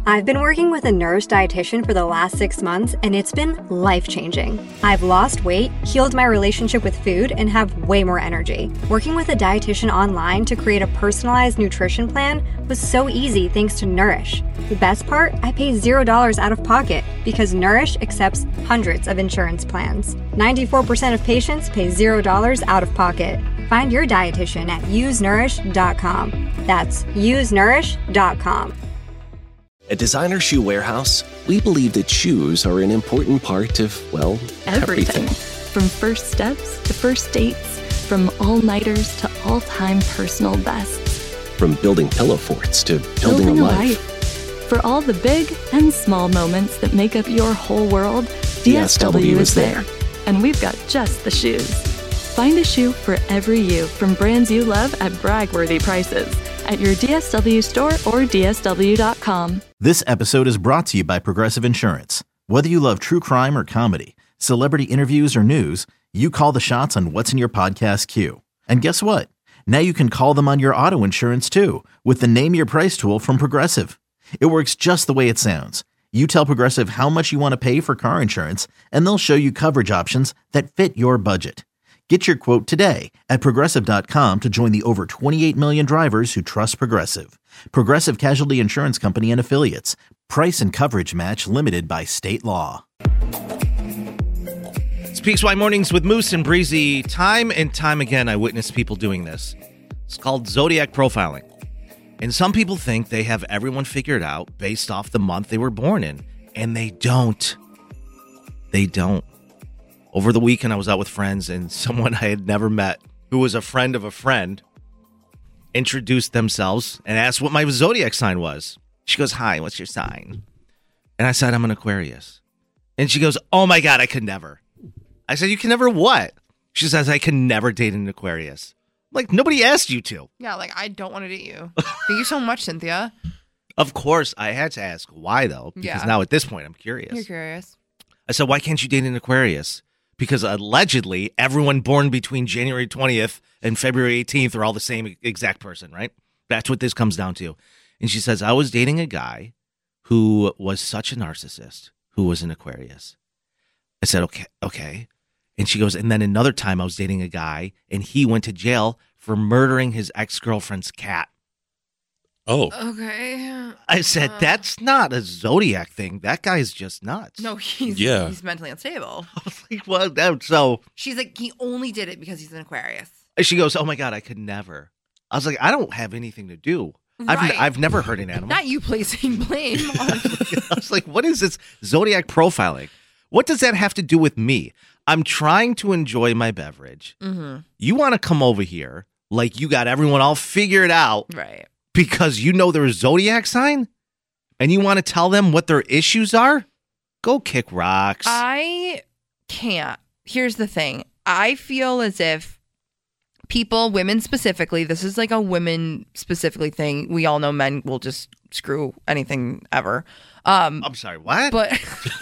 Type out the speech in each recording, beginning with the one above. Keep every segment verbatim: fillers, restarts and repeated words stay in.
I've been working with a Nourish dietitian for the last six months, and it's been life-changing. I've lost weight, healed my relationship with food, and have way more energy. Working with a dietitian online to create a personalized nutrition plan was so easy thanks to Nourish. The best part? I pay zero dollars out of pocket because Nourish accepts hundreds of insurance plans. ninety-four percent of patients pay zero dollars out of pocket. Find your dietitian at use nourish dot com. That's use nourish dot com. At Designer Shoe Warehouse, we believe that shoes are an important part of, well, everything. everything. From first steps to first dates, from all-nighters to all-time personal bests. From building pillow forts to building, building a a life. life. For all the big and small moments that make up your whole world, D S W is there. And we've got just the shoes. Find a shoe for every you from brands you love at brag-worthy prices at your D S W store or D S W dot com. This episode is brought to you by Progressive Insurance. Whether you love true crime or comedy, celebrity interviews or news, you call the shots on what's in your podcast queue. And guess what? Now you can call them on your auto insurance too with the Name Your Price tool from Progressive. It works just the way it sounds. You tell Progressive how much you want to pay for car insurance, and they'll show you coverage options that fit your budget. Get your quote today at Progressive dot com to join the over twenty-eight million drivers who trust Progressive. Progressive Casualty Insurance Company and Affiliates. Price and coverage match limited by state law. It's P X Y Mornings with Moose and Breezy. Time and time again, I witness people doing this. It's called Zodiac profiling. And some people think they have everyone figured out based off the month they were born in. And they don't. They don't. Over the weekend, I was out with friends, and someone I had never met, who was a friend of a friend, introduced themselves and asked what my zodiac sign was. She goes, "Hi, what's your sign?" And I said, "I'm an Aquarius." And she goes, "Oh my God, I could never." I said, "You can never what?" She says, "I can never date an Aquarius." I'm like, nobody asked you to. Yeah, like, I don't want to date you. Thank you so much, Cynthia. Of course, I had to ask why, though, because Yeah. now at this point, I'm curious. You're curious. I said, "Why can't you date an Aquarius?" Because allegedly, everyone born between January twentieth and February eighteenth are all the same exact person, right? That's what this comes down to. And she says, "I was dating a guy who was such a narcissist, who was an Aquarius." I said, okay, okay. And she goes, "And then another time I was dating a guy, and he went to jail for murdering his ex-girlfriend's cat." Oh. Okay. I said, Uh, "That's not a zodiac thing. That guy's just nuts." No, he's Yeah. he's mentally unstable. Like, well, that- so She's like, he only did it because he's an Aquarius. she goes, "Oh my God, I could never." I was like, I don't have anything to do. I've, Right. I've never hurt an animal. Not you placing blame on. I was like, what is this zodiac profiling? What does that have to do with me? I'm trying to enjoy my beverage. Mm-hmm. You want to come over here like you got everyone all figured out Right. because you know their zodiac sign and you want to tell them what their issues are? Go kick rocks. I can't. Here's the thing. I feel as if people, women specifically, this is like a women specifically thing. We all know men will just screw anything ever. Um, I'm sorry, what? But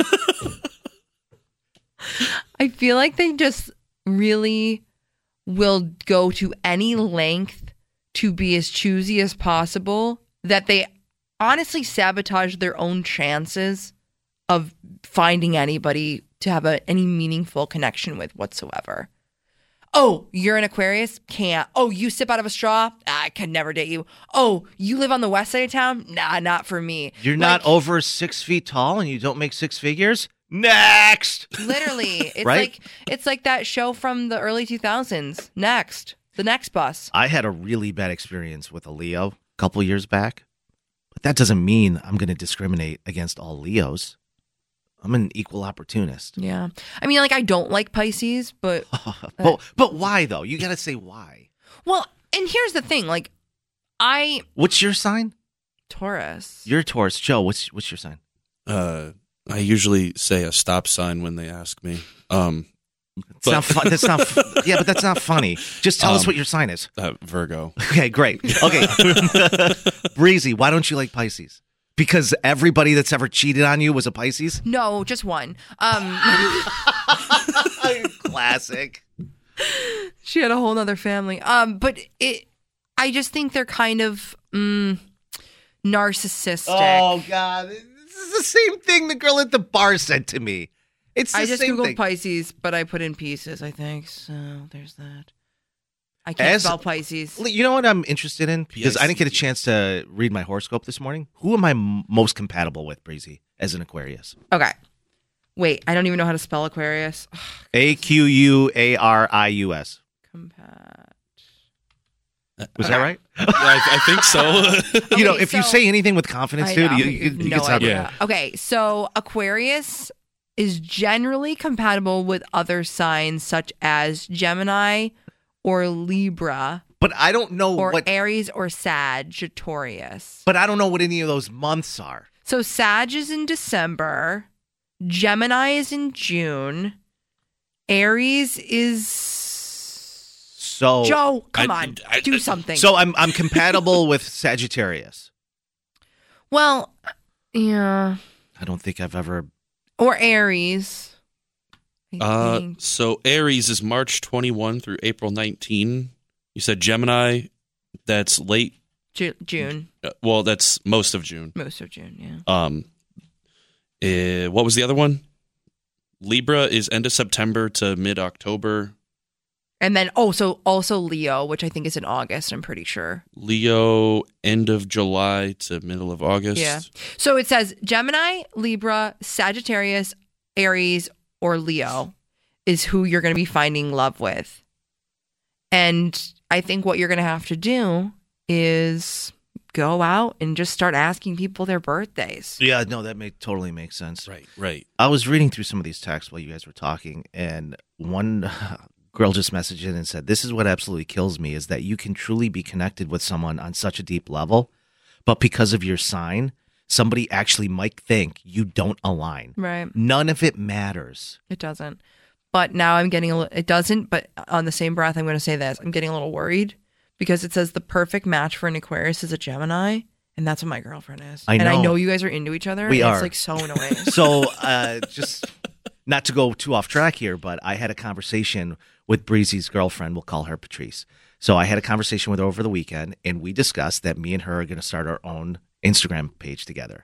I feel like they just really will go to any length to be as choosy as possible, that they honestly sabotage their own chances of finding anybody to have a, any meaningful connection with whatsoever. Oh, you're an Aquarius? Can't. Oh, you sip out of a straw? I could never date you. Oh, you live on the west side of town? Nah, not for me. You're Like, not over six feet tall and you don't make six figures? Next! Literally. It's Right? like it's like that show from the early two thousands. Next. The Next Bus. I had a really bad experience with a Leo a couple years back, but that doesn't mean I'm going to discriminate against all Leos. I'm an equal opportunist. Yeah. I mean, like, I don't like Pisces, but but, but why, though? You got to say why. well, and here's the thing. Like, I What's your sign? Taurus. You're a Taurus. Joe, what's what's your sign? Uh, I usually say a stop sign when they ask me. Um, It's but- not fun. That's not. fu- yeah, but that's not funny. Just tell us Um, what your sign is. uh, Virgo. Okay, great. Okay, Breezy, why don't you like Pisces? Because everybody that's ever cheated on you was a Pisces. No, just one. Um, Classic. she had a whole nother family. Um, but it, I just think they're kind of mm, narcissistic. Oh, God. This is the same thing the girl at the bar said to me. It's the I just same Googled thing. Pisces, but I put in pieces, I think. So there's that. I can't As- spell Pisces. You know what I'm interested in? Because I didn't get a chance to read my horoscope this morning. Who am I m- most compatible with, Breezy, as an Aquarius? Okay. Wait, I don't even know how to spell Aquarius. A Q U A R I U S. Compat. Was that right? I, I think so. You know, Okay, if you so- say anything with confidence, I dude, know, you, you, you you have can no sound idea. right. Okay, so Aquarius is generally compatible with other signs such as Gemini or Libra But I don't know or what. Aries or Sagittarius. But I don't know what any of those months are. So Sag is in December, Gemini is in June, Aries is So Joe, come I- on, I- do something. So I'm I'm compatible with Sagittarius. well, yeah, I don't think I've ever. or Aries. I Uh, think. so Aries is March twenty-first through April nineteenth. You said Gemini, that's late. Ju- June, uh, Well, that's most of June. most of June, yeah. Um, eh, what was the other one? Libra is end of September to mid October. And then, oh, so also Leo, which I think is in August, I'm pretty sure. Leo, end of July to middle of August. Yeah. So it says Gemini, Libra, Sagittarius, Aries, or Leo is who you're going to be finding love with. And I think what you're going to have to do is go out and just start asking people their birthdays. Yeah, no, that may totally makes sense. Right, right. I was reading through some of these texts while you guys were talking, and one girl just messaged in and said, "This is what absolutely kills me: is that you can truly be connected with someone on such a deep level, but because of your sign, somebody actually might think you don't align. Right. None of it matters." It doesn't. But now I'm getting a little, it doesn't, but on the same breath, I'm going to say this. I'm getting a little worried because it says the perfect match for an Aquarius is a Gemini. And that's what my girlfriend is. I And I know. know you guys are into each other. We and are. It's like so annoying. So, uh, just not to go too off track here, but I had a conversation with Breezy's girlfriend. We'll call her Patrice. So I had a conversation with her over the weekend, and we discussed that me and her are going to start our own Instagram page together.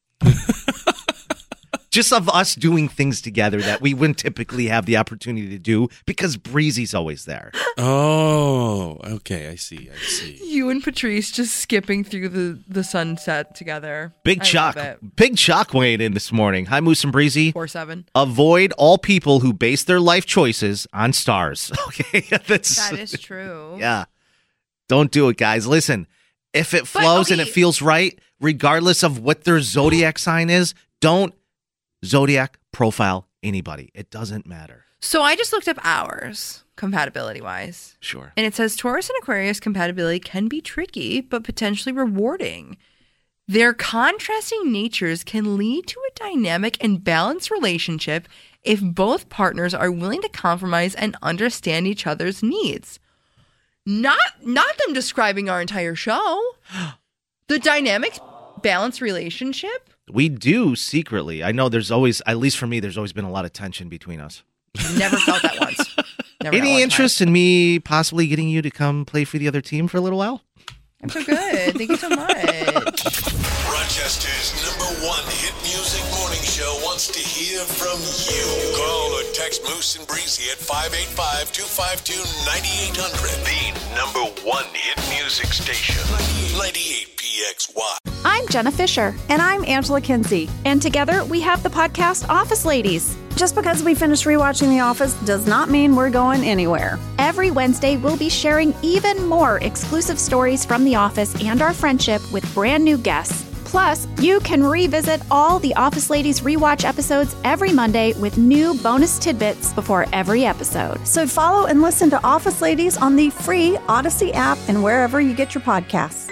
Just of us doing things together that we wouldn't typically have the opportunity to do because Breezy's always there. Oh, okay. I see. I see. You and Patrice just skipping through the, the sunset together. Big I Chuck. love it. Big Chuck weighed in this morning. Hi, Moose and Breezy. four seven. Avoid all people who base their life choices on stars. Okay, that's That is true. yeah. Don't do it, guys. Listen, if it flows and it okay. feels right, regardless of what their zodiac sign is, don't zodiac profile anybody. It doesn't matter. So I just looked up ours, compatibility wise. Sure. And it says Taurus and Aquarius compatibility can be tricky, but potentially rewarding. Their contrasting natures can lead to a dynamic and balanced relationship if both partners are willing to compromise and understand each other's needs. Not not them describing our entire show. The dynamic balanced relationship. We do secretly. I know there's always, at least for me, there's always been a lot of tension between us. Never felt that once. Never Any one interest in me possibly getting you to come play for the other team for a little while? time. I'm so good. Thank you so much. Rochester's number one hit music morning show wants to hear from you. Call or text Moose and Breezy at five eight five, two five two, nine eight hundred. The number one hit music station. ninety-eight P X Y. I'm Jenna Fisher. And I'm Angela Kinsey. And together we have the podcast Office Ladies. Just because we finished rewatching The Office does not mean we're going anywhere. Every Wednesday, we'll be sharing even more exclusive stories from The Office and our friendship with brand new guests. Plus, you can revisit all the Office Ladies rewatch episodes every Monday with new bonus tidbits before every episode. So follow and listen to Office Ladies on the free Odyssey app and wherever you get your podcasts.